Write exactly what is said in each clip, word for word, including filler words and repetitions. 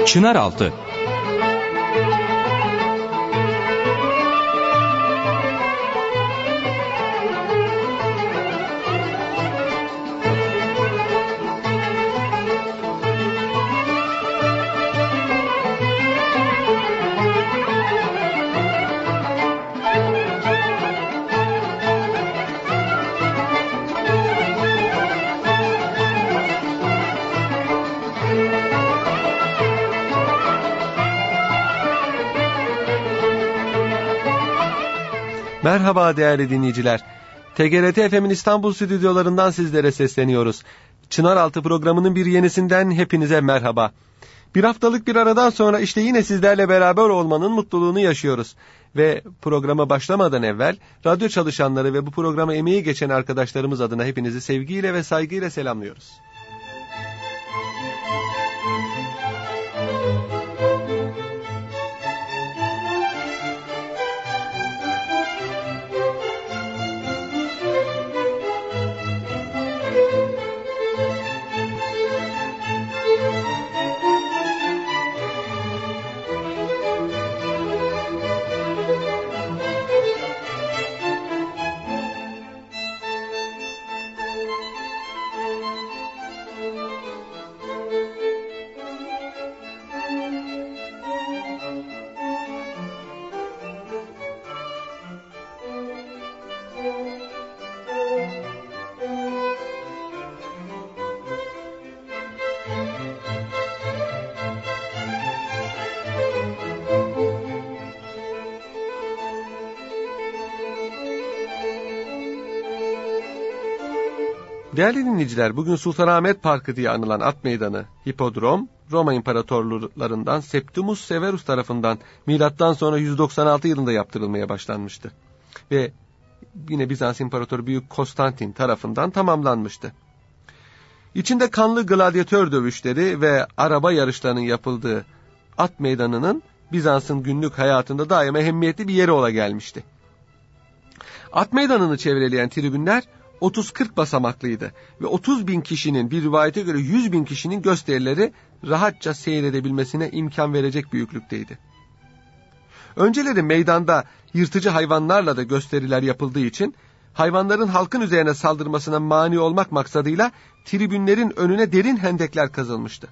Çınaraltı. Merhaba değerli dinleyiciler. T G R T F M'in İstanbul stüdyolarından sizlere sesleniyoruz. Çınaraltı programının bir yenisinden hepinize merhaba. Bir haftalık bir aradan sonra işte yine sizlerle beraber olmanın mutluluğunu yaşıyoruz. Ve programa başlamadan evvel radyo çalışanları ve bu programa emeği geçen arkadaşlarımız adına hepinizi sevgiyle ve saygıyla selamlıyoruz. Değerli dinleyiciler, bugün Sultanahmet Parkı diye anılan at meydanı, hipodrom, Roma imparatorlarından Septimus Severus tarafından milattan sonra yüz doksan altı yılında yaptırılmaya başlanmıştı. Ve yine Bizans İmparatoru Büyük Konstantin tarafından tamamlanmıştı. İçinde kanlı gladyatör dövüşleri ve araba yarışlarının yapıldığı at meydanının Bizans'ın günlük hayatında daima ehemmiyetli bir yeri ola gelmişti. At meydanını çevreleyen tribünler otuz kırk basamaklıydı ve otuz bin kişinin, bir rivayete göre yüz bin kişinin gösterileri rahatça seyredebilmesine imkan verecek büyüklükteydi. Önceleri meydanda yırtıcı hayvanlarla da gösteriler yapıldığı için hayvanların halkın üzerine saldırmasına mani olmak maksadıyla tribünlerin önüne derin hendekler kazılmıştı.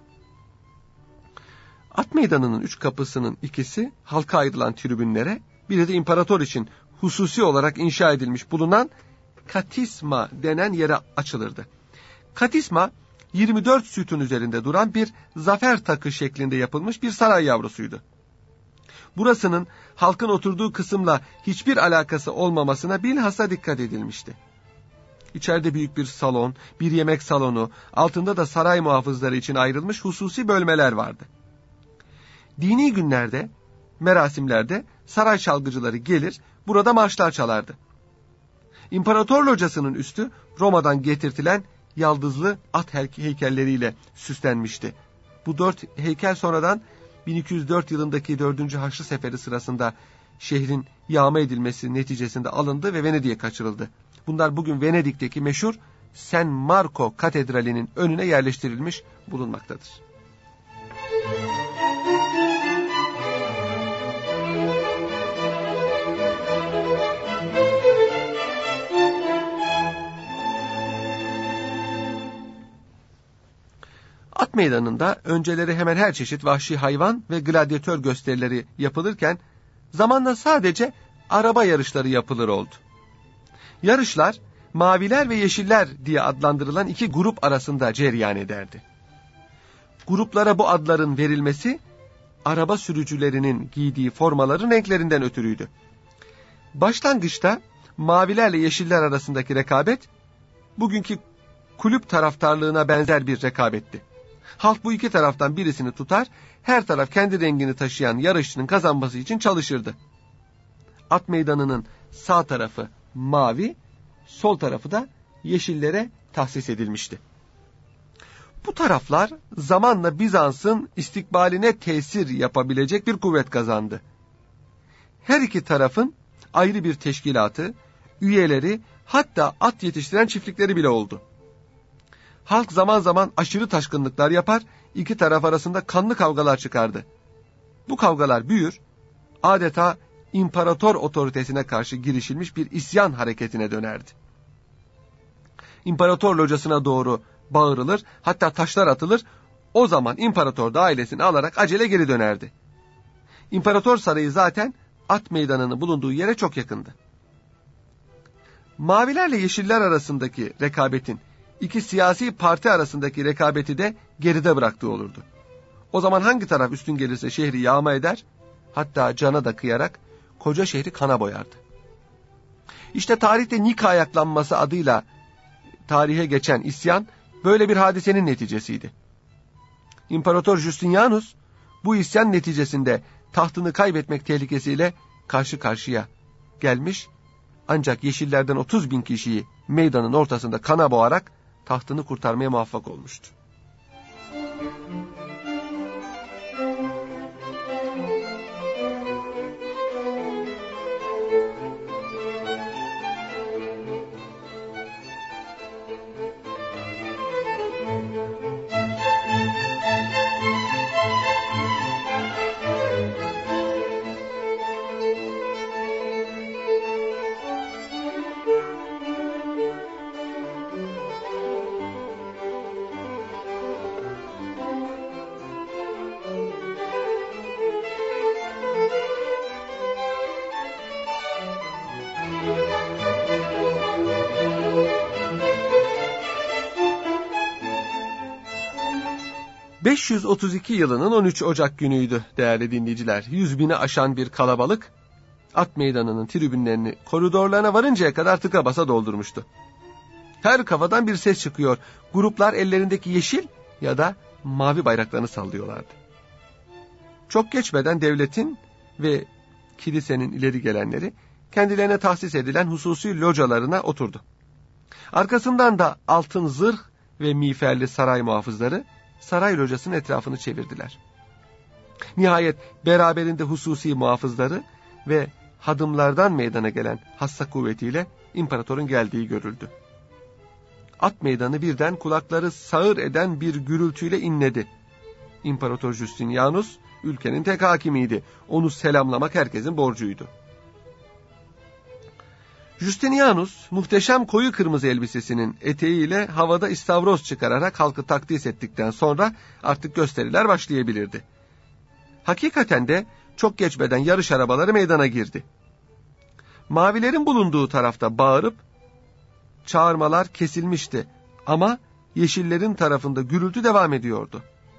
At meydanının üç kapısının ikisi halka ayrılan tribünlere, biri de imparator için hususi olarak inşa edilmiş bulunan Katisma denen yere açılırdı. Katisma, yirmi dört sütun üzerinde duran bir zafer takı şeklinde yapılmış bir saray yavrusuydu. Burasının halkın oturduğu kısımla hiçbir alakası olmamasına bilhassa dikkat edilmişti. İçeride büyük bir salon, bir yemek salonu, altında da saray muhafızları için ayrılmış hususi bölmeler vardı. Dini günlerde, merasimlerde saray çalgıcıları gelir, burada marşlar çalardı. İmparator locasının üstü Roma'dan getirtilen yaldızlı at heykelleriyle süslenmişti. Bu dört heykel sonradan bin iki yüz dört yılındaki dördüncü Haçlı Seferi sırasında şehrin yağma edilmesi neticesinde alındı ve Venedik'e kaçırıldı. Bunlar bugün Venedik'teki meşhur San Marco Katedrali'nin önüne yerleştirilmiş bulunmaktadır. At meydanında önceleri hemen her çeşit vahşi hayvan ve gladyatör gösterileri yapılırken zamanla sadece araba yarışları yapılır oldu. Yarışlar maviler ve yeşiller diye adlandırılan iki grup arasında cereyan ederdi. Gruplara bu adların verilmesi araba sürücülerinin giydiği formaların renklerinden ötürüydü. Başlangıçta mavilerle yeşiller arasındaki rekabet bugünkü kulüp taraftarlığına benzer bir rekabetti. Halk bu iki taraftan birisini tutar, her taraf kendi rengini taşıyan yarışçının kazanması için çalışırdı. At meydanının sağ tarafı mavi, sol tarafı da yeşillere tahsis edilmişti. Bu taraflar zamanla Bizans'ın istikbaline tesir yapabilecek bir kuvvet kazandı. Her iki tarafın ayrı bir teşkilatı, üyeleri, hatta at yetiştiren çiftlikleri bile oldu. Halk zaman zaman aşırı taşkınlıklar yapar, iki taraf arasında kanlı kavgalar çıkardı. Bu kavgalar büyür, adeta imparator otoritesine karşı girişilmiş bir isyan hareketine dönerdi. İmparator locasına doğru bağırılır, hatta taşlar atılır, o zaman imparator da ailesini alarak acele geri dönerdi. İmparator sarayı zaten at meydanının bulunduğu yere çok yakındı. Mavilerle yeşiller arasındaki rekabetin, iki siyasi parti arasındaki rekabeti de geride bıraktığı olurdu. O zaman hangi taraf üstün gelirse şehri yağma eder, hatta cana da kıyarak koca şehri kana boyardı. İşte tarihte Nika ayaklanması adıyla tarihe geçen isyan böyle bir hadisenin neticesiydi. İmparator Justinianus bu isyan neticesinde tahtını kaybetmek tehlikesiyle karşı karşıya gelmiş, ancak yeşillerden otuz bin kişiyi meydanın ortasında kana boğarak tahtını kurtarmaya muvaffak olmuştu. beş yüz otuz iki yılının on üç Ocak günüydü değerli dinleyiciler. Yüz bini aşan bir kalabalık at meydanının tribünlerini koridorlarına varıncaya kadar tıka basa doldurmuştu. Her kafadan bir ses çıkıyor. Gruplar ellerindeki yeşil ya da mavi bayraklarını sallıyorlardı. Çok geçmeden devletin ve kilisenin ileri gelenleri kendilerine tahsis edilen hususi localarına oturdu. Arkasından da altın zırh ve miğferli saray muhafızları saray locasının etrafını çevirdiler. Nihayet beraberinde hususi muhafızları ve hadımlardan meydana gelen hassa kuvvetiyle imparatorun geldiği görüldü. At meydanı birden kulakları sağır eden bir gürültüyle inledi. İmparator Justinianus ülkenin tek hakimiydi. Onu selamlamak herkesin borcuydu. Justinianus muhteşem koyu kırmızı elbisesinin eteğiyle havada istavroz çıkararak halkı takdis ettikten sonra artık gösteriler başlayabilirdi. Hakikaten de çok geçmeden yarış arabaları meydana girdi. Mavilerin bulunduğu tarafta bağırıp çağırmalar kesilmişti ama yeşillerin tarafında gürültü devam ediyordu.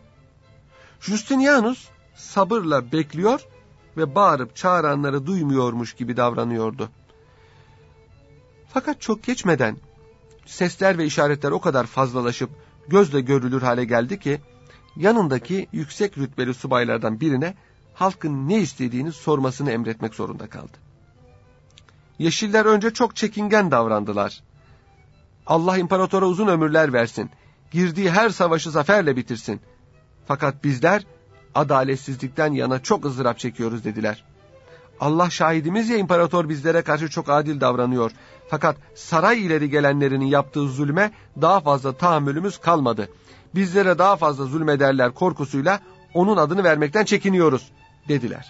Justinianus sabırla bekliyor ve bağırıp çağıranları duymuyormuş gibi davranıyordu. Fakat çok geçmeden sesler ve işaretler o kadar fazlalaşıp gözle görülür hale geldi ki yanındaki yüksek rütbeli subaylardan birine halkın ne istediğini sormasını emretmek zorunda kaldı. Yeşiller önce çok çekingen davrandılar. Allah imparatora uzun ömürler versin, girdiği her savaşı zaferle bitirsin. Fakat bizler adaletsizlikten yana çok ızdırap çekiyoruz dediler. Allah şahidimiz ya, imparator bizlere karşı çok adil davranıyor. Fakat saray ileri gelenlerinin yaptığı zulme daha fazla tahammülümüz kalmadı. Bizlere daha fazla zulmederler korkusuyla onun adını vermekten çekiniyoruz dediler.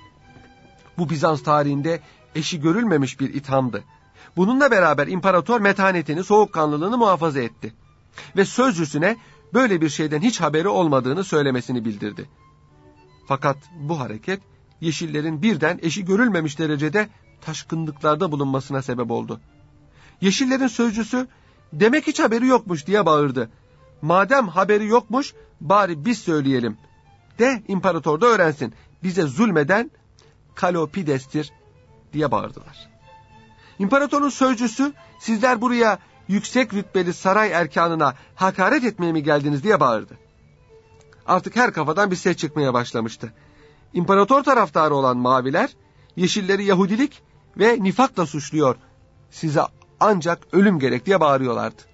Bu Bizans tarihinde eşi görülmemiş bir ithamdı. Bununla beraber imparator metanetini, soğukkanlılığını muhafaza etti. Ve sözcüsüne böyle bir şeyden hiç haberi olmadığını söylemesini bildirdi. Fakat bu hareket Yeşillerin birden eşi görülmemiş derecede taşkınlıklarda bulunmasına sebep oldu. Yeşillerin sözcüsü demek hiç haberi yokmuş diye bağırdı. Madem haberi yokmuş bari biz söyleyelim de imparator da öğrensin. Bize zulmeden Kalopides'tir diye bağırdılar. İmparatorun sözcüsü sizler buraya yüksek rütbeli saray erkanına hakaret etmeye mi geldiniz diye bağırdı. Artık her kafadan bir ses çıkmaya başlamıştı. İmparator taraftarı olan maviler yeşilleri Yahudilik ve nifakla suçluyor. Size ancak ölüm gerek diye bağırıyorlardı.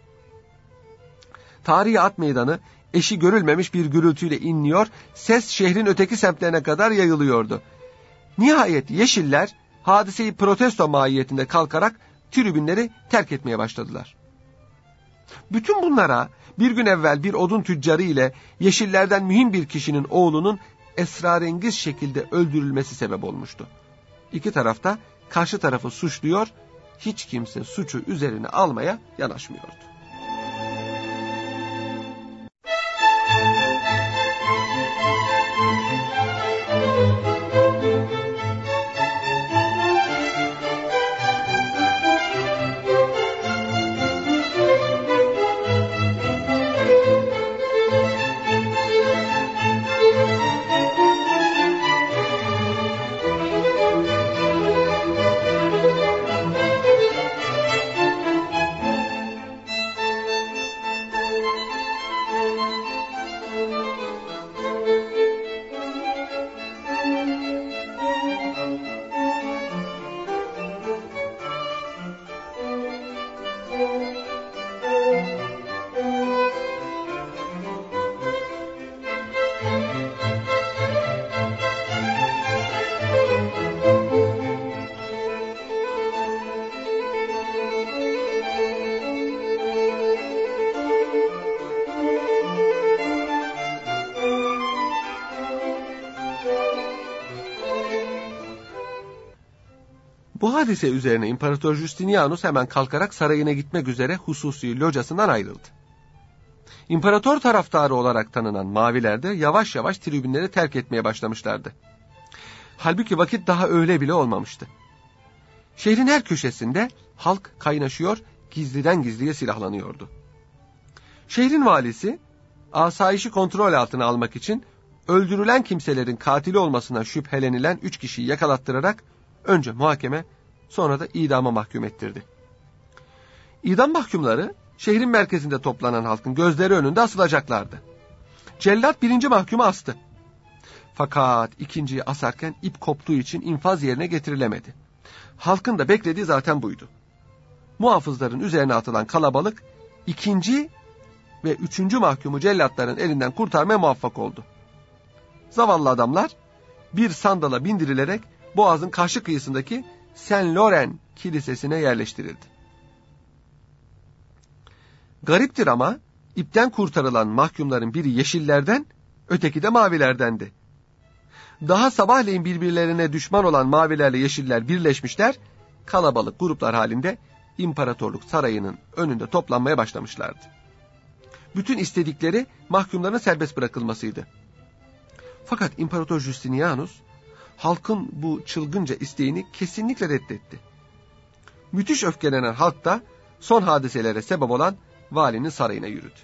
Tarihi at meydanı eşi görülmemiş bir gürültüyle inliyor, ses şehrin öteki semtlerine kadar yayılıyordu. Nihayet yeşiller hadiseyi protesto mahiyetinde kalkarak tribünleri terk etmeye başladılar. Bütün bunlara Bir gün evvel bir odun tüccarı ile Yeşillerden mühim bir kişinin oğlunun esrarengiz şekilde öldürülmesi sebep olmuştu. İki tarafta karşı tarafı suçluyor, hiç kimse suçu üzerine almaya yanaşmıyordu. Bu hadise üzerine İmparator Justinianus hemen kalkarak sarayına gitmek üzere hususi locasından ayrıldı. İmparator taraftarı olarak tanınan Maviler de yavaş yavaş tribünleri terk etmeye başlamışlardı. Halbuki vakit daha öyle bile olmamıştı. Şehrin her köşesinde halk kaynaşıyor, gizliden gizliye silahlanıyordu. Şehrin valisi, asayişi kontrol altına almak için öldürülen kimselerin katili olmasına şüphelenilen üç kişiyi yakalattırarak önce muhakeme, sonra da idama mahkum ettirdi. İdam mahkumları şehrin merkezinde toplanan halkın gözleri önünde asılacaklardı. Cellat birinci mahkumu astı. Fakat ikinciyi asarken ip koptuğu için infaz yerine getirilemedi. Halkın da beklediği zaten buydu. Muhafızların üzerine atılan kalabalık ikinci ve üçüncü mahkumu cellatların elinden kurtarmaya muvaffak oldu. Zavallı adamlar bir sandala bindirilerek Boğaz'ın karşı kıyısındaki Saint Laurent Kilisesi'ne yerleştirildi. Gariptir ama ipten kurtarılan mahkumların biri Yeşillerden, öteki de Mavilerdendi. Daha sabahleyin birbirlerine düşman olan Mavilerle Yeşiller birleşmişler, kalabalık gruplar halinde imparatorluk sarayının önünde toplanmaya başlamışlardı. Bütün istedikleri mahkumların serbest bırakılmasıydı. Fakat İmparator Justinianus, halkın bu çılgınca isteğini kesinlikle reddetti. Müthiş öfkelenen halk da son hadiselere sebep olan valinin sarayına yürüdü.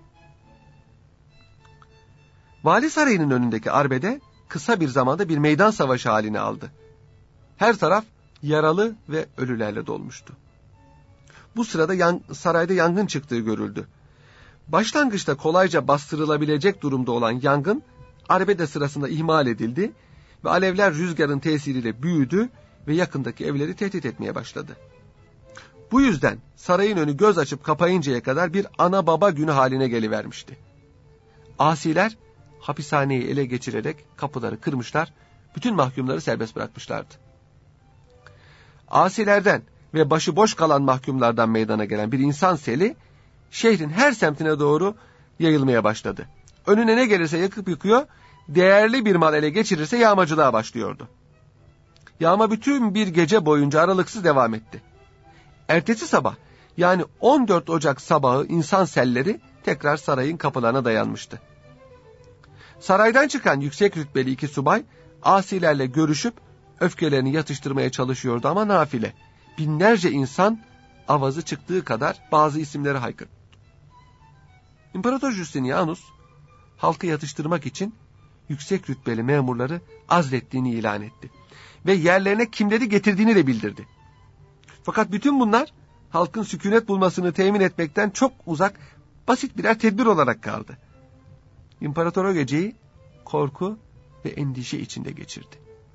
Vali sarayının önündeki arbede kısa bir zamanda bir meydan savaşı halini aldı. Her taraf yaralı ve ölülerle dolmuştu. Bu sırada yan, sarayda yangın çıktığı görüldü. Başlangıçta kolayca bastırılabilecek durumda olan yangın arbede sırasında ihmal edildi ve alevler rüzgarın tesiriyle büyüdü ve yakındaki evleri tehdit etmeye başladı. Bu yüzden sarayın önü göz açıp kapayıncaya kadar bir ana baba günü haline gelivermişti. Asiler hapishaneyi ele geçirerek kapıları kırmışlar, bütün mahkumları serbest bırakmışlardı. Asilerden ve başıboş kalan mahkumlardan meydana gelen bir insan seli şehrin her semtine doğru yayılmaya başladı. Önüne ne gelirse yakıp yıkıyor, değerli bir mal ele geçirirse yağmacılığa başlıyordu. Yağma bütün bir gece boyunca aralıksız devam etti. Ertesi sabah, yani on dört Ocak sabahı insan selleri tekrar sarayın kapılarına dayanmıştı. Saraydan çıkan yüksek rütbeli iki subay asilerle görüşüp öfkelerini yatıştırmaya çalışıyordu ama nafile. Binlerce insan avazı çıktığı kadar bazı isimleri haykırdı. İmparator Justinianus halkı yatıştırmak için yüksek rütbeli memurları azlettiğini ilan etti ve yerlerine kimleri getirdiğini de bildirdi. Fakat bütün bunlar halkın sükunet bulmasını temin etmekten çok uzak, basit birer tedbir olarak kaldı. İmparator o geceyi korku ve endişe içinde geçirdi.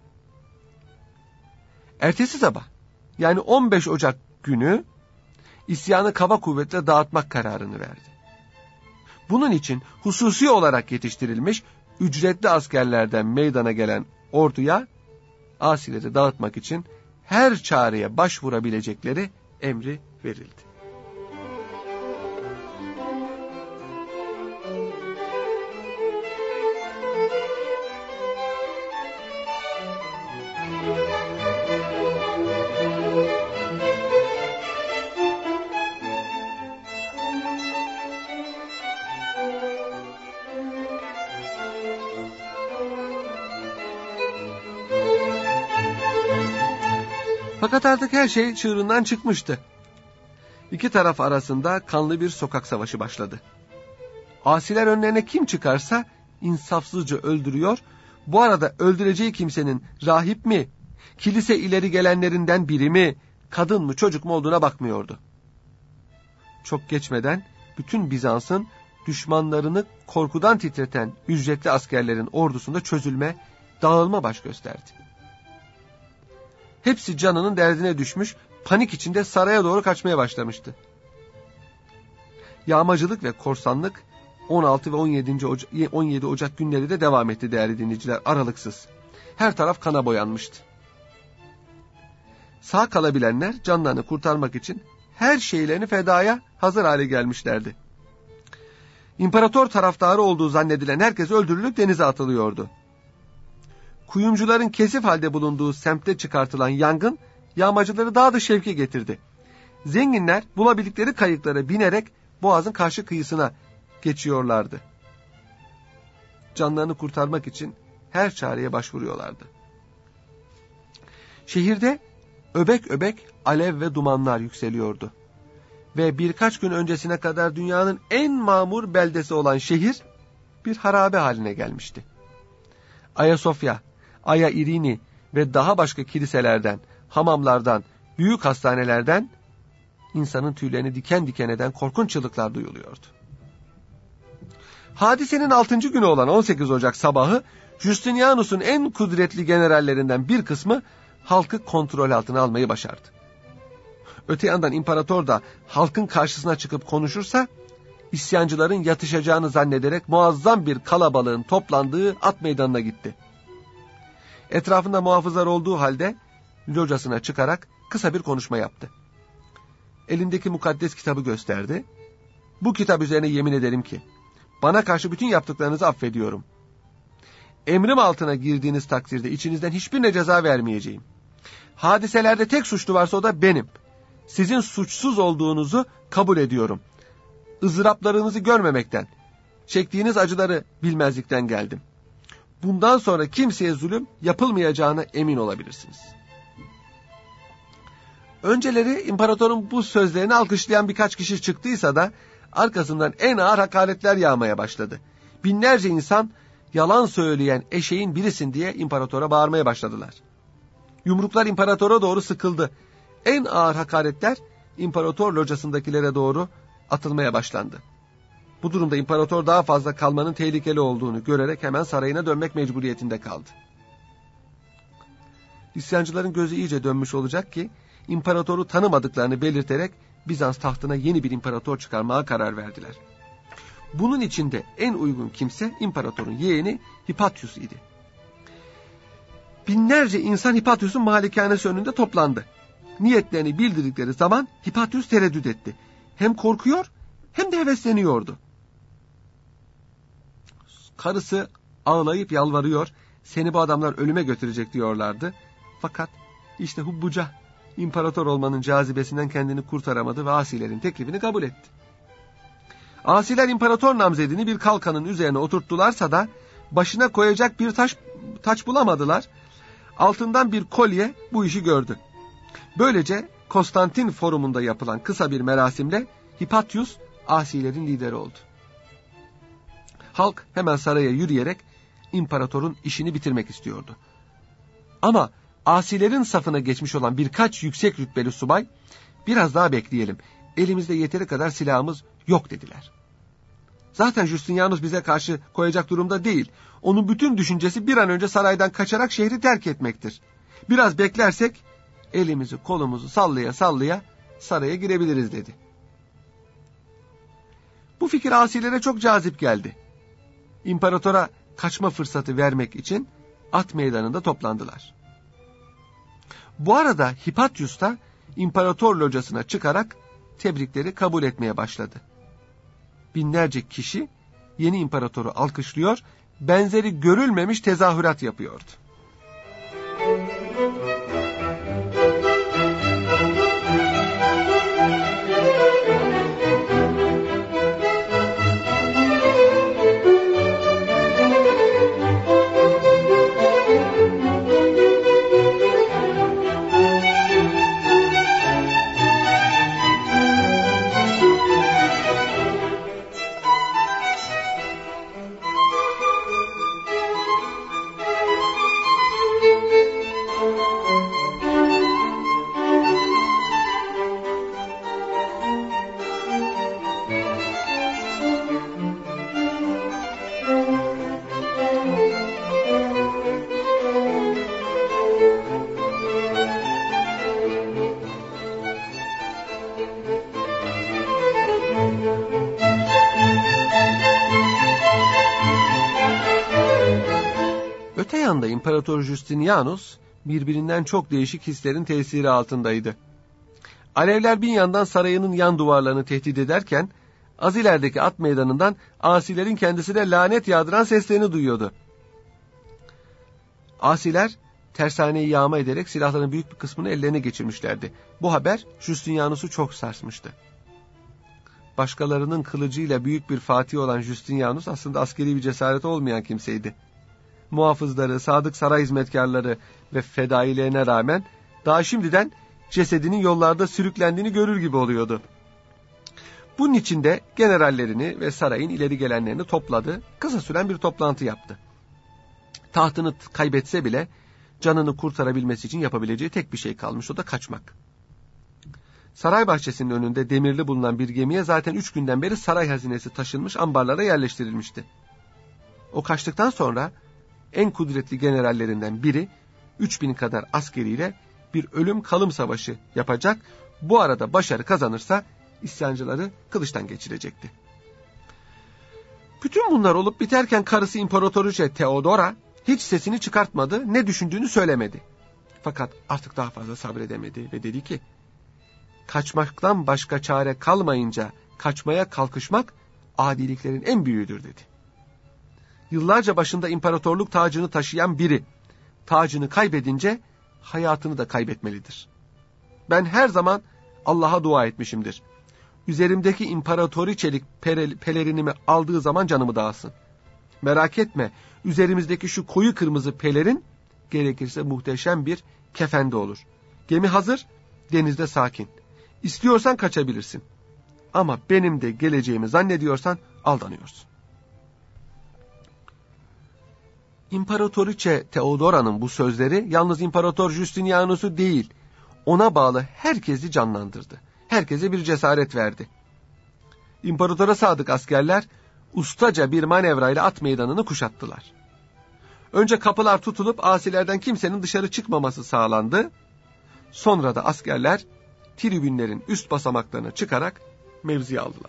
Ertesi sabah, yani on beş Ocak günü isyanı kaba kuvvetle dağıtmak kararını verdi. Bunun için hususi olarak yetiştirilmiş ücretli askerlerden meydana gelen orduya asileri dağıtmak için her çareye başvurabilecekleri emri verildi. Fakat artık her şey çığırından çıkmıştı. İki taraf arasında kanlı bir sokak savaşı başladı. Asiler önlerine kim çıkarsa insafsızca öldürüyor. Bu arada öldüreceği kimsenin rahip mi, kilise ileri gelenlerinden biri mi, kadın mı, çocuk mu olduğuna bakmıyordu. Çok geçmeden bütün Bizans'ın düşmanlarını korkudan titreten ücretli askerlerin ordusunda çözülme, dağılma baş gösterdi. Hepsi canının derdine düşmüş, panik içinde saraya doğru kaçmaya başlamıştı. Yağmacılık ve korsanlık on altı ve on yedi Ocak, on yedi Ocak günleri de devam etti değerli dinleyiciler, aralıksız. Her taraf kana boyanmıştı. Sağ kalabilenler canlarını kurtarmak için her şeylerini fedaya hazır hale gelmişlerdi. İmparator taraftarı olduğu zannedilen herkes öldürülüp denize atılıyordu. Kuyumcuların kesif halde bulunduğu semtte çıkartılan yangın yağmacıları daha da şevke getirdi. Zenginler bulabildikleri kayıklara binerek boğazın karşı kıyısına geçiyorlardı. Canlarını kurtarmak için her çareye başvuruyorlardı. Şehirde öbek öbek alev ve dumanlar yükseliyordu. Ve birkaç gün öncesine kadar dünyanın en mamur beldesi olan şehir bir harabe haline gelmişti. Ayasofya, Aya İrini ve daha başka kiliselerden, hamamlardan, büyük hastanelerden insanın tüylerini diken diken eden korkunç çığlıklar duyuluyordu. Hadisenin altıncı günü olan on sekiz Ocak sabahı Justinianus'un en kudretli generallerinden bir kısmı halkı kontrol altına almayı başardı. Öte yandan imparator da halkın karşısına çıkıp konuşursa isyancıların yatışacağını zannederek muazzam bir kalabalığın toplandığı at meydanına gitti. Etrafında muhafızlar olduğu halde locasına çıkarak kısa bir konuşma yaptı. Elindeki mukaddes kitabı gösterdi. Bu kitap üzerine yemin ederim ki bana karşı bütün yaptıklarınızı affediyorum. Emrim altına girdiğiniz takdirde içinizden hiçbirine ceza vermeyeceğim. Hadiselerde tek suçlu varsa o da benim. Sizin suçsuz olduğunuzu kabul ediyorum. Izdıraplarınızı görmemekten, çektiğiniz acıları bilmezlikten geldim. Bundan sonra kimseye zulüm yapılmayacağına emin olabilirsiniz. Önceleri imparatorun bu sözlerini alkışlayan birkaç kişi çıktıysa da arkasından en ağır hakaretler yağmaya başladı. Binlerce insan yalan söyleyen eşeğin birisin diye imparatora bağırmaya başladılar. Yumruklar imparatora doğru sıkıldı. En ağır hakaretler imparator locasındakilere doğru atılmaya başlandı. Bu durumda imparator daha fazla kalmanın tehlikeli olduğunu görerek hemen sarayına dönmek mecburiyetinde kaldı. İsyancıların gözü iyice dönmüş olacak ki imparatoru tanımadıklarını belirterek Bizans tahtına yeni bir imparator çıkarmaya karar verdiler. Bunun içinde en uygun kimse imparatorun yeğeni Hipatius idi. Binlerce insan Hipatius'un malikanesi önünde toplandı. Niyetlerini bildirdikleri zaman Hipatius tereddüt etti. Hem korkuyor hem de hevesleniyordu. Karısı ağlayıp yalvarıyor, seni bu adamlar ölüme götürecek diyorlardı. Fakat işte Hubbuca imparator olmanın cazibesinden kendini kurtaramadı ve asilerin teklifini kabul etti. Asiler imparator namzedini bir kalkanın üzerine oturttularsa da başına koyacak bir taş, taç bulamadılar. Altından bir kolye bu işi gördü. Böylece Konstantin Forumunda yapılan kısa bir merasimle Hipatius asilerin lideri oldu. Halk hemen saraya yürüyerek imparatorun işini bitirmek istiyordu. Ama asilerin safına geçmiş olan birkaç yüksek rütbeli subay biraz daha bekleyelim, elimizde yeteri kadar silahımız yok dediler. Zaten Justinianus bize karşı koyacak durumda değil. Onun bütün düşüncesi bir an önce saraydan kaçarak şehri terk etmektir. Biraz beklersek elimizi kolumuzu sallaya sallaya saraya girebiliriz dedi. Bu fikir asilere çok cazip geldi. İmparatora kaçma fırsatı vermek için at meydanında toplandılar. Bu arada Hipatius da imparator locasına çıkarak tebrikleri kabul etmeye başladı. Binlerce kişi yeni imparatoru alkışlıyor, benzeri görülmemiş tezahürat yapıyordu. Öte yanda İmparator Justinianus birbirinden çok değişik hislerin tesiri altındaydı. Alevler bir yandan sarayının yan duvarlarını tehdit ederken, az ilerideki at meydanından asilerin kendisine lanet yağdıran seslerini duyuyordu. Asiler tersaneyi yağma ederek silahların büyük bir kısmını ellerine geçirmişlerdi. Bu haber Justinianus'u çok sarsmıştı. Başkalarının kılıcıyla büyük bir fatih olan Justinianus aslında askeri bir cesareti olmayan kimseydi. Muhafızları, sadık saray hizmetkarları ve fedailerine rağmen daha şimdiden cesedinin yollarda sürüklendiğini görür gibi oluyordu. Bunun için de generallerini ve sarayın ileri gelenlerini topladı, kısa süren bir toplantı yaptı. Tahtını kaybetse bile canını kurtarabilmesi için yapabileceği tek bir şey kalmış, o da kaçmak. Saray bahçesinin önünde demirli bulunan bir gemiye zaten üç günden beri saray hazinesi taşınmış, ambarlara yerleştirilmişti. O kaçtıktan sonra en kudretli generallerinden biri üç bin kadar askeriyle bir ölüm kalım savaşı yapacak, bu arada başarı kazanırsa isyancıları kılıçtan geçirecekti. Bütün bunlar olup biterken karısı İmparatoriçe Theodora hiç sesini çıkartmadı, ne düşündüğünü söylemedi. Fakat artık daha fazla sabredemedi ve dedi ki, kaçmaktan başka çare kalmayınca kaçmaya kalkışmak adiliklerin en büyüğüdür dedi. Yıllarca başında imparatorluk tacını taşıyan biri, tacını kaybedince hayatını da kaybetmelidir. Ben her zaman Allah'a dua etmişimdir. Üzerimdeki imparatoriçelik pelerinimi aldığı zaman canımı dağılsın. Merak etme, üzerimizdeki şu koyu kırmızı pelerin gerekirse muhteşem bir kefende olur. Gemi hazır, denizde sakin. İstiyorsan kaçabilirsin. Ama benim de geleceğimi zannediyorsan aldanıyorsun. İmparatoriçe Theodora'nın bu sözleri yalnız İmparator Justinianus'u değil, ona bağlı herkesi canlandırdı. Herkese bir cesaret verdi. İmparatora sadık askerler ustaca bir manevrayla at meydanını kuşattılar. Önce kapılar tutulup asilerden kimsenin dışarı çıkmaması sağlandı. Sonra da askerler tribünlerin üst basamaklarına çıkarak mevzi aldılar.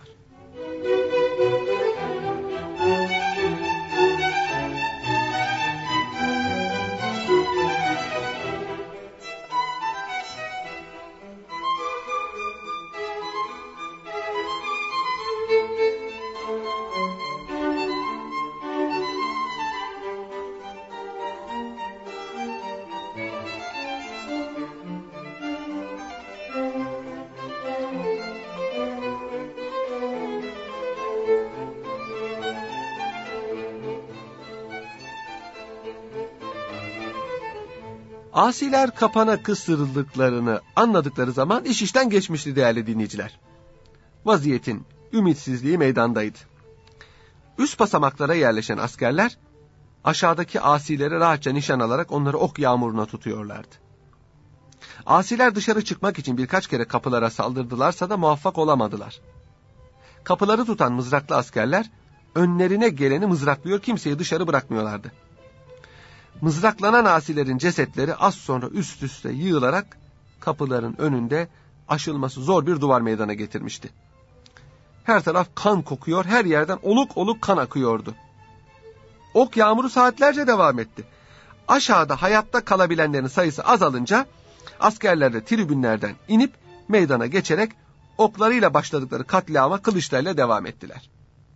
Asiler kapana kısırıldıklarını anladıkları zaman iş işten geçmişti değerli dinleyiciler. Vaziyetin ümitsizliği meydandaydı. Üst basamaklara yerleşen askerler aşağıdaki asileri rahatça nişan alarak onları ok yağmuruna tutuyorlardı. Asiler dışarı çıkmak için birkaç kere kapılara saldırdılarsa da muvaffak olamadılar. Kapıları tutan mızraklı askerler önlerine geleni mızraklıyor, kimseyi dışarı bırakmıyorlardı. Mızraklanan asilerin cesetleri az sonra üst üste yığılarak kapıların önünde aşılması zor bir duvar meydana getirmişti. Her taraf kan kokuyor, her yerden oluk oluk kan akıyordu. Ok yağmuru saatlerce devam etti. Aşağıda hayatta kalabilenlerin sayısı azalınca askerler de tribünlerden inip meydana geçerek oklarıyla başladıkları katliama kılıçlarıyla devam ettiler.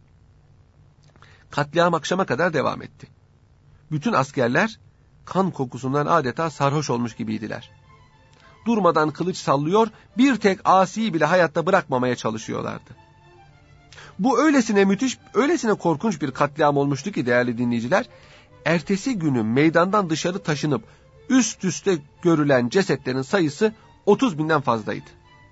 Katliam akşama kadar devam etti. Bütün askerler kan kokusundan adeta sarhoş olmuş gibiydiler. Durmadan kılıç sallıyor, bir tek asiyi bile hayatta bırakmamaya çalışıyorlardı. Bu öylesine müthiş, öylesine korkunç bir katliam olmuştu ki değerli dinleyiciler, ertesi günü meydandan dışarı taşınıp üst üste görülen cesetlerin sayısı otuz binden fazlaydı.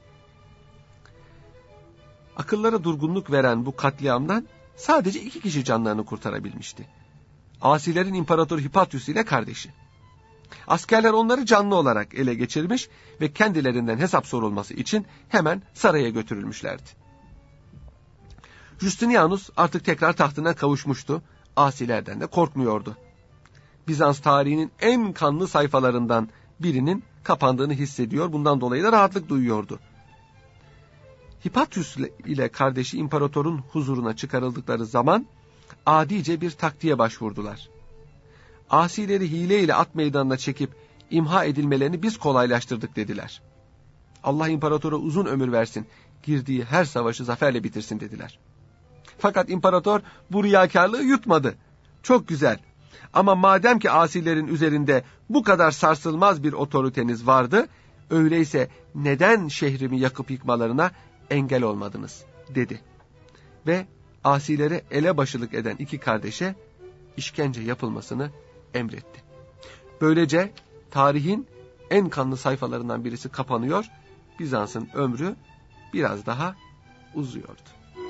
Akıllara durgunluk veren bu katliamdan sadece iki kişi canlarını kurtarabilmişti. Asilerin İmparator Hypatius ile kardeşi. Askerler onları canlı olarak ele geçirmiş ve kendilerinden hesap sorulması için hemen saraya götürülmüşlerdi. Justinianus artık tekrar tahtına kavuşmuştu, asilerden de korkmuyordu. Bizans tarihinin en kanlı sayfalarından birinin kapandığını hissediyor, bundan dolayı da rahatlık duyuyordu. Hypatius ile kardeşi imparatorun huzuruna çıkarıldıkları zaman adice bir taktiğe başvurdular. asileri hileyle at meydanına çekip imha edilmelerini biz kolaylaştırdık dediler. Allah imparatora uzun ömür versin, girdiği her savaşı zaferle bitirsin dediler. Fakat imparator bu riyakarlığı yutmadı. Çok güzel. Ama madem ki asilerin üzerinde bu kadar sarsılmaz bir otoriteniz vardı, öyleyse neden şehrimi yakıp yıkmalarına engel olmadınız, dedi. Ve asilere elebaşılık eden iki kardeşe işkence yapılmasını emretti. Böylece tarihin en kanlı sayfalarından birisi kapanıyor, Bizans'ın ömrü biraz daha uzuyordu.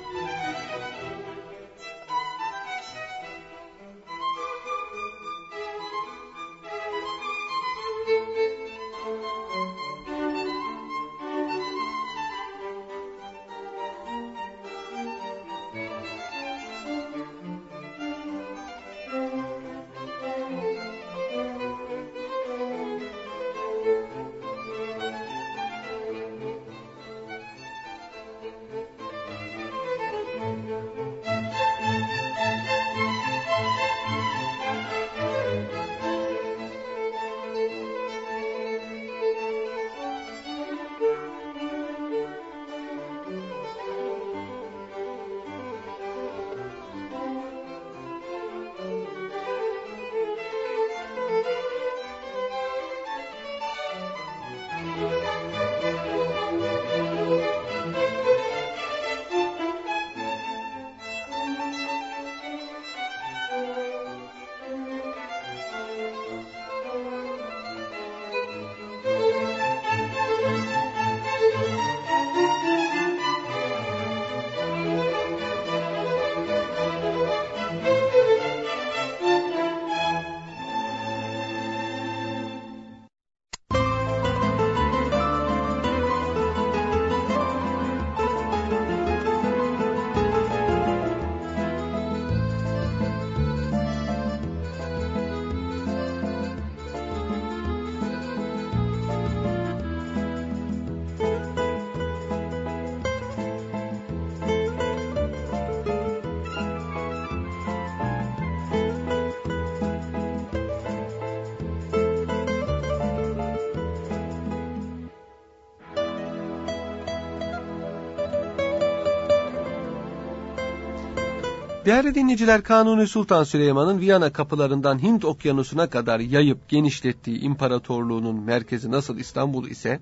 Değerli dinleyiciler, Kanuni Sultan Süleyman'ın Viyana kapılarından Hint okyanusuna kadar yayıp genişlettiği imparatorluğunun merkezi nasıl İstanbul ise,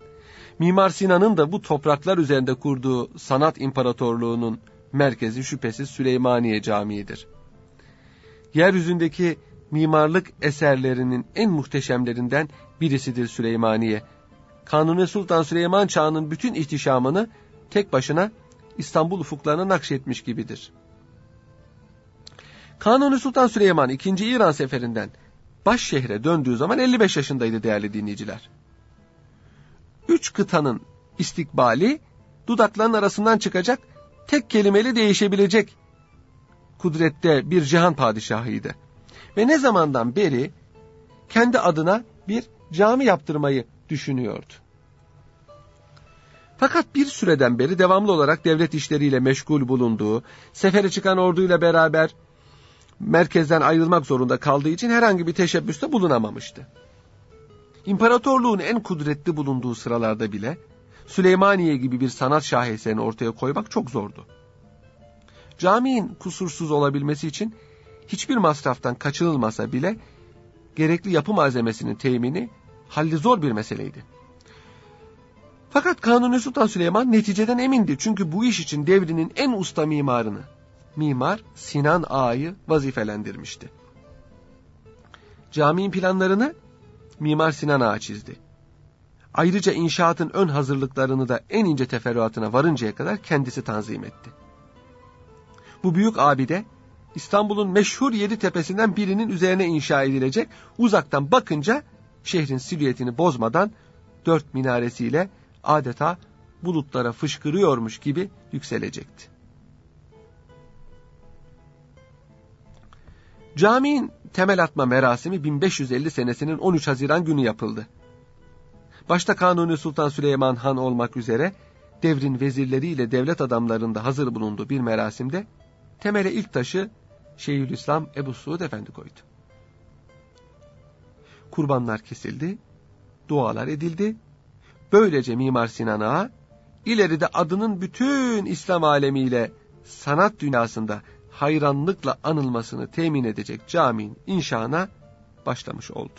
Mimar Sinan'ın da bu topraklar üzerinde kurduğu sanat imparatorluğunun merkezi şüphesiz Süleymaniye Camii'dir. Yeryüzündeki mimarlık eserlerinin en muhteşemlerinden birisidir Süleymaniye. Kanuni Sultan Süleyman çağının bütün ihtişamını tek başına İstanbul ufuklarına nakşetmiş gibidir. Kanuni Sultan Süleyman ikinci. İran seferinden baş şehre döndüğü zaman elli beş yaşındaydı değerli dinleyiciler. Üç kıtanın istikbali dudakların arasından çıkacak, tek kelimeyle değişebilecek kudrette bir cihan padişahıydı. Ve ne zamandan beri kendi adına bir cami yaptırmayı düşünüyordu. Fakat bir süreden beri devamlı olarak devlet işleriyle meşgul bulunduğu, sefere çıkan orduyla beraber merkezden ayrılmak zorunda kaldığı için herhangi bir teşebbüste bulunamamıştı. İmparatorluğun en kudretli bulunduğu sıralarda bile Süleymaniye gibi bir sanat şaheserini ortaya koymak çok zordu. Caminin kusursuz olabilmesi için hiçbir masraftan kaçınılmasa bile gerekli yapı malzemesinin temini halli zor bir meseleydi. Fakat Kanuni Sultan Süleyman neticeden emindi, çünkü bu iş için devrinin en usta mimarını, Mimar Sinan Ağa'yı vazifelendirmişti. Caminin planlarını Mimar Sinan Ağa çizdi. Ayrıca inşaatın ön hazırlıklarını da en ince teferruatına varıncaya kadar kendisi tanzim etti. Bu büyük abide İstanbul'un meşhur yedi tepesinden birinin üzerine inşa edilecek, uzaktan bakınca şehrin silüetini bozmadan dört minaresiyle adeta bulutlara fışkırıyormuş gibi yükselecekti. Caminin temel atma merasimi bin beş yüz elli senesinin on üç Haziran günü yapıldı. Başta Kanuni Sultan Süleyman Han olmak üzere devrin vezirleriyle devlet adamlarında hazır bulunduğu bir merasimde temele ilk taşı Şeyhülislam Ebu Suud Efendi koydu. kurbanlar kesildi, dualar edildi. Böylece Mimar Sinan Ağa, ileride adının bütün İslam alemiyle sanat dünyasında hayranlıkla anılmasını temin edecek caminin inşasına başlamış oldu.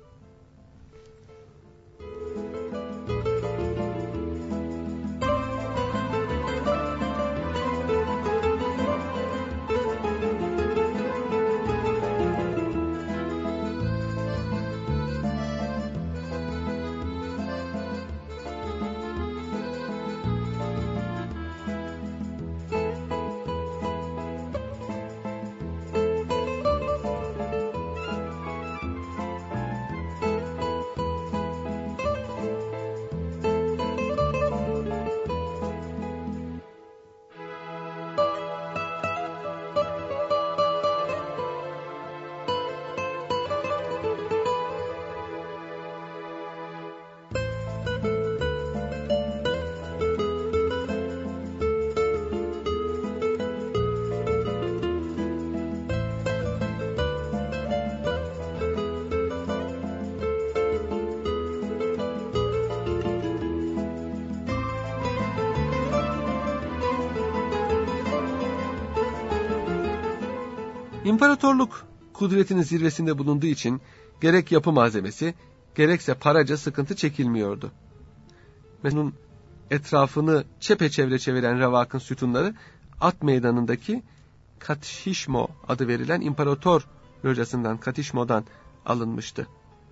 İmparatorluk kudretinin zirvesinde bulunduğu için gerek yapı malzemesi, gerekse paraca sıkıntı çekilmiyordu. Mesela etrafını çepeçevre çeviren revakın sütunları at meydanındaki Katişmo adı verilen imparator locasından, Katişmo'dan alınmıştı.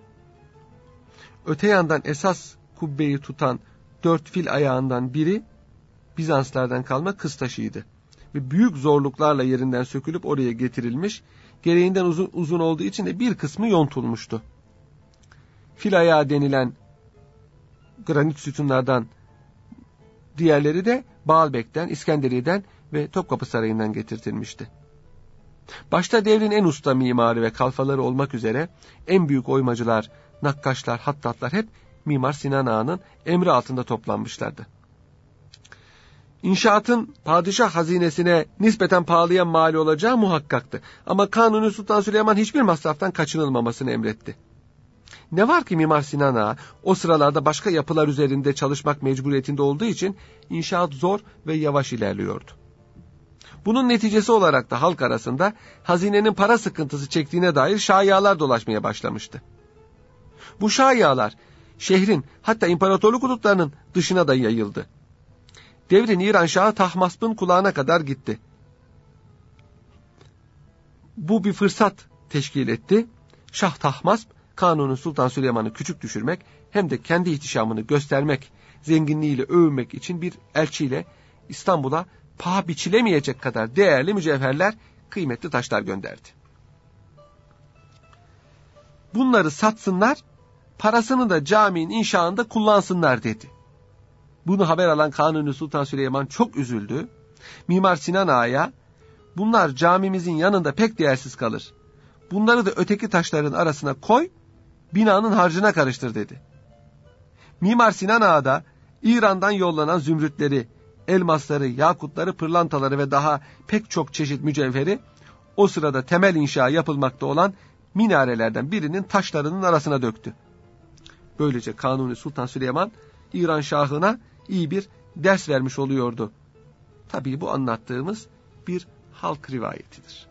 Öte yandan esas kubbeyi tutan dört fil ayağından biri Bizanslardan kalma kız taşıydı. Ve büyük zorluklarla yerinden sökülüp oraya getirilmiş, gereğinden uzun, uzun olduğu için de bir kısmı yontulmuştu. Fil ayağı denilen granit sütunlardan diğerleri de Baalbek'ten, İskenderiye'den ve Topkapı Sarayı'ndan getirtilmişti. Başta devrin en usta mimarı ve kalfaları olmak üzere en büyük oymacılar, nakkaşlar, hattatlar hep Mimar Sinan Ağa'nın emri altında toplanmışlardı. İnşaatın padişah hazinesine nispeten pahalıya mal olacağı muhakkaktı. Ama Kanuni Sultan Süleyman hiçbir masraftan kaçınılmamasını emretti. Ne var ki Mimar Sinan Ağa o sıralarda başka yapılar üzerinde çalışmak mecburiyetinde olduğu için inşaat zor ve yavaş ilerliyordu. Bunun neticesi olarak da halk arasında hazinenin para sıkıntısı çektiğine dair şayialar dolaşmaya başlamıştı. Bu şayialar şehrin, hatta imparatorluk hudutlarının dışına da yayıldı. Devrin İran Şahı Tahmasp'ın kulağına kadar gitti. Bu bir fırsat teşkil etti. Şah Tahmasp, Kanuni Sultan Süleyman'ı küçük düşürmek hem de kendi ihtişamını göstermek, zenginliğiyle övünmek için bir elçiyle İstanbul'a paha biçilemeyecek kadar değerli mücevherler, kıymetli taşlar gönderdi. Bunları satsınlar, parasını da caminin inşaatında kullansınlar dedi. Bunu haber alan Kanuni Sultan Süleyman çok üzüldü. Mimar Sinan Ağa'ya, bunlar camimizin yanında pek değersiz kalır. Bunları da öteki taşların arasına koy, binanın harcına karıştır dedi. Mimar Sinan Ağa da İran'dan yollanan zümrütleri, elmasları, yakutları, pırlantaları ve daha pek çok çeşit mücevheri o sırada temel inşa yapılmakta olan minarelerden birinin taşlarının arasına döktü. Böylece Kanuni Sultan Süleyman İran Şahı'na iyi bir ders vermiş oluyordu. Tabii bu anlattığımız bir halk rivayetidir.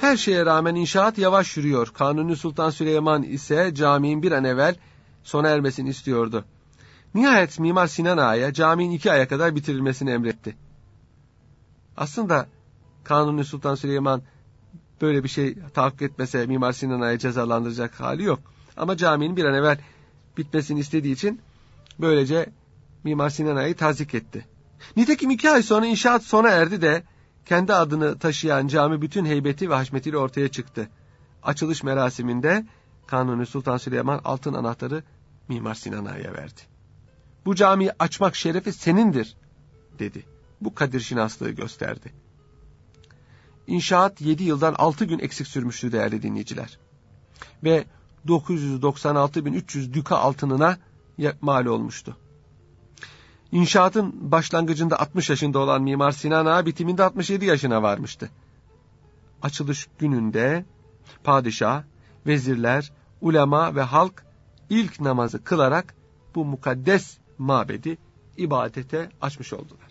Her şeye rağmen inşaat yavaş yürüyor. Kanuni Sultan Süleyman ise caminin bir an evvel sona ermesini istiyordu. Nihayet Mimar Sinan Ağa'ya caminin iki aya kadar bitirilmesini emretti. Aslında Kanuni Sultan Süleyman böyle bir şey tahakkuk etmese Mimar Sinan Ağa'yı cezalandıracak hali yok. Ama caminin bir an evvel bitmesini istediği için böylece Mimar Sinan Ağa'yı tazik etti. Nitekim iki ay sonra inşaat sona erdi de kendi adını taşıyan cami bütün heybeti ve haşmetiyle ortaya çıktı. Açılış merasiminde Kanuni Sultan Süleyman altın anahtarı Mimar Sinan Ağa'ya verdi. Bu camiyi açmak şerefi senindir dedi. Bu kadirşinaslığı gösterdi. İnşaat yedi yıldan altı gün eksik sürmüştü değerli dinleyiciler. Ve dokuz yüz doksan altı bin üç yüz düka altınına mal olmuştu. İnşaatın başlangıcında altmış yaşında olan Mimar Sinan Ağa bitiminde altmış yedi yaşına varmıştı. Açılış gününde padişah, vezirler, ulema ve halk ilk namazı kılarak bu mukaddes mabedi ibadete açmış oldular.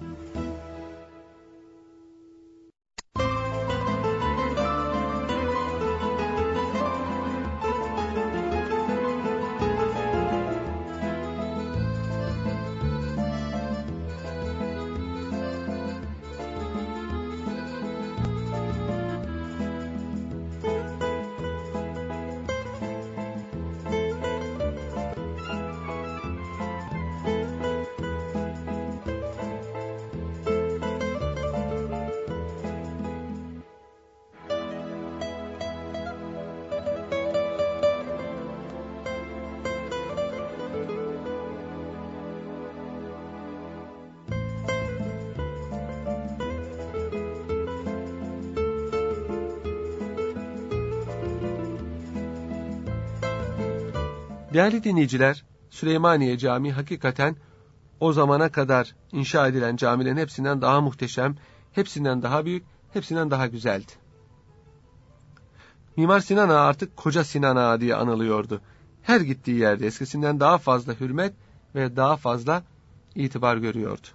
Değerli dinleyiciler, Süleymaniye Camii hakikaten o zamana kadar inşa edilen camilerin hepsinden daha muhteşem, hepsinden daha büyük, hepsinden daha güzeldi. Mimar Sinan Ağa artık Koca Sinan Ağa diye anılıyordu. Her gittiği yerde eskisinden daha fazla hürmet ve daha fazla itibar görüyordu.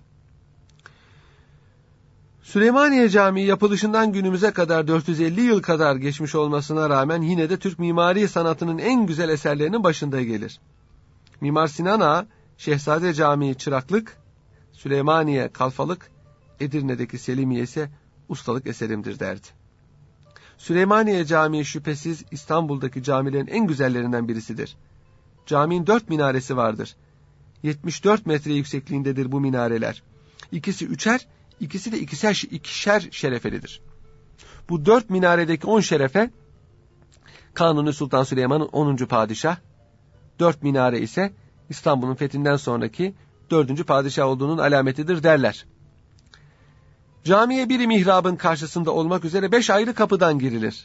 Süleymaniye Camii yapılışından günümüze kadar dört yüz elli yıl kadar geçmiş olmasına rağmen yine de Türk mimari sanatının en güzel eserlerinin başında gelir. Mimar Sinan Ağa, Şehzade Camii çıraklık, Süleymaniye kalfalık, Edirne'deki Selimiye ise ustalık eserimdir derdi. Süleymaniye Camii şüphesiz İstanbul'daki camilerin en güzellerinden birisidir. Caminin dört minaresi vardır. yetmiş dört metre yüksekliğindedir bu minareler. İkisi üçer, İkisi de ikişer, ikişer şerefelidir. Bu dört minaredeki on şerefe Kanuni Sultan Süleyman'ın onuncu padişah, dört minare ise İstanbul'un fethinden sonraki dördüncü padişah olduğunun alametidir derler. Camiye biri mihrabın karşısında olmak üzere beş ayrı kapıdan girilir.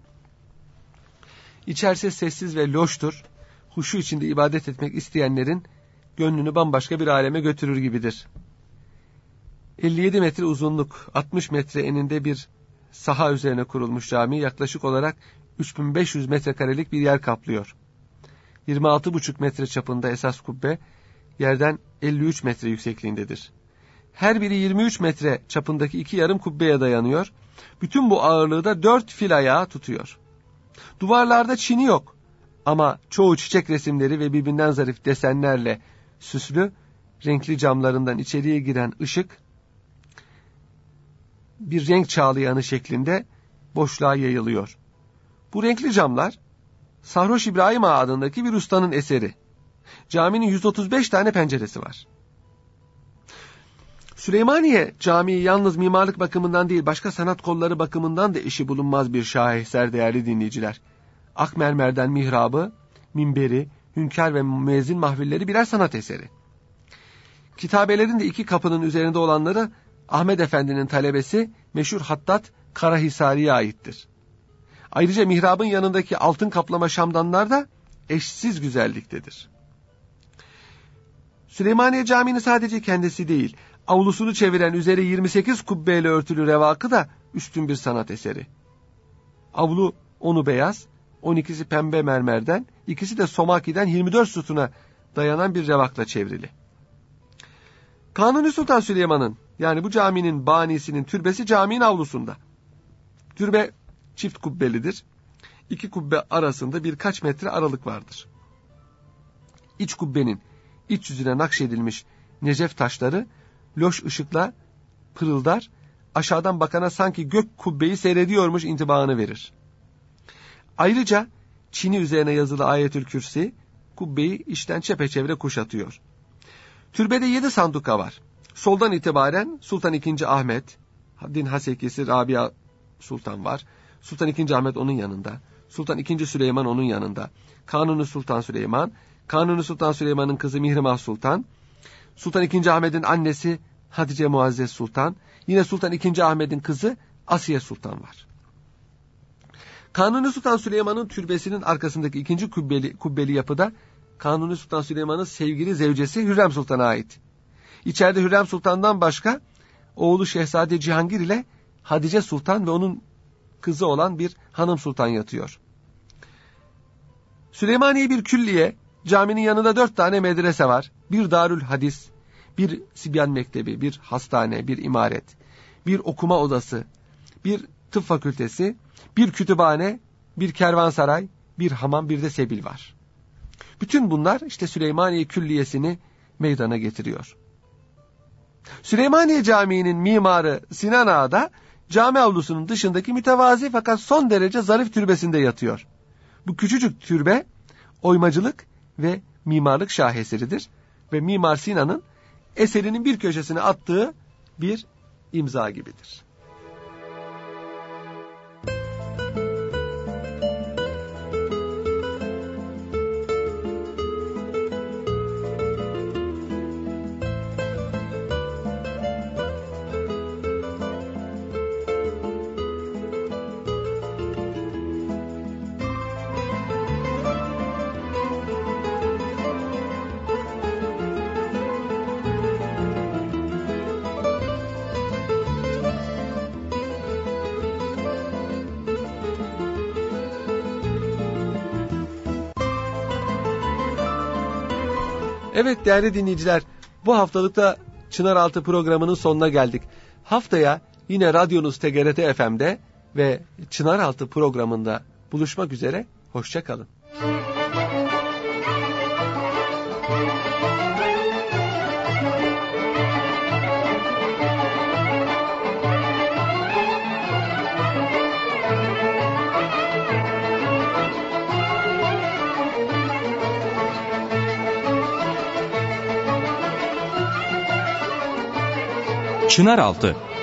İçerisi sessiz ve loştur. Huşu içinde ibadet etmek isteyenlerin gönlünü bambaşka bir aleme götürür gibidir. elli yedi metre uzunluk, altmış metre eninde bir saha üzerine kurulmuş cami yaklaşık olarak üç bin beş yüz metrekarelik bir yer kaplıyor. yirmi altı buçuk metre çapında esas kubbe, yerden elli üç metre yüksekliğindedir. Her biri yirmi üç metre çapındaki iki yarım kubbeye dayanıyor. Bütün bu ağırlığı da dört fil ayağı tutuyor. Duvarlarda çini yok ama çoğu çiçek resimleri ve birbirinden zarif desenlerle süslü, renkli camlarından içeriye giren ışık, bir renk çağlayanı şeklinde boşluğa yayılıyor. Bu renkli camlar, Sarhoş İbrahim Ağa adındaki bir ustanın eseri. Caminin yüz otuz beş tane penceresi var. Süleymaniye Camii yalnız mimarlık bakımından değil, başka sanat kolları bakımından da eşi bulunmaz bir şaheser değerli dinleyiciler. Akmermer'den mihrabı, minberi, hünkâr ve müezzin mahvilleri birer sanat eseri. Kitabelerin de iki kapının üzerinde olanları Ahmed Efendi'nin talebesi meşhur hattat Karahisari'ye aittir. Ayrıca mihrabın yanındaki altın kaplama şamdanlar da eşsiz güzelliktedir. Süleymaniye Camii'nin sadece kendisi değil, avlusunu çeviren üzeri yirmi sekiz kubbeyle örtülü revakı da üstün bir sanat eseri. Avlu onu beyaz, on ikisi pembe mermerden, ikisi de somakiden yirmi dört sütuna dayanan bir revakla çevrili. Kanuni Sultan Süleyman'ın, yani bu caminin banisinin türbesi caminin avlusunda. Türbe çift kubbelidir. İki kubbe arasında birkaç metre aralık vardır. İç kubbenin iç yüzüne nakşedilmiş necef taşları loş ışıkla pırıldar, aşağıdan bakana sanki gök kubbeyi seyrediyormuş intibahını verir. Ayrıca çini üzerine yazılı Ayetül Kürsi kubbeyi içten çepeçevre kuşatıyor. Türbede yedi sanduka var. Soldan itibaren Sultan ikinci. Ahmet, din hasekisi Rabia Sultan var. Sultan ikinci. Ahmet onun yanında. Sultan ikinci. Süleyman onun yanında. Kanuni Sultan Süleyman, Kanuni Sultan Süleyman'ın kızı Mihrimah Sultan, Sultan ikinci. Ahmet'in annesi Hatice Muazzez Sultan, yine Sultan ikinci. Ahmet'in kızı Asiye Sultan var. Kanuni Sultan Süleyman'ın türbesinin arkasındaki ikinci kubbeli, kubbeli yapıda Kanuni Sultan Süleyman'ın sevgili zevcesi Hürrem Sultan'a ait. İçeride Hürrem Sultan'dan başka oğlu Şehzade Cihangir ile Hatice Sultan ve onun kızı olan bir hanım sultan yatıyor. Süleymaniye bir külliye, caminin yanında dört tane medrese var. Bir darül hadis, bir Sibyan Mektebi, bir hastane, bir imaret, bir okuma odası, bir tıp fakültesi, bir kütüphane, bir kervansaray, bir hamam, bir de sebil var. Bütün bunlar işte Süleymaniye Külliyesi'ni meydana getiriyor. Süleymaniye Camii'nin mimarı Sinan Ağa da cami avlusunun dışındaki mütevazi fakat son derece zarif türbesinde yatıyor. Bu küçücük türbe oymacılık ve mimarlık şaheseridir ve Mimar Sinan'ın eserinin bir köşesine attığı bir imza gibidir. Evet değerli dinleyiciler, bu haftalıkta Çınaraltı programının sonuna geldik. Haftaya yine radyonuz T G R T F M'de ve Çınaraltı programında buluşmak üzere, hoşça kalın. Çınaraltı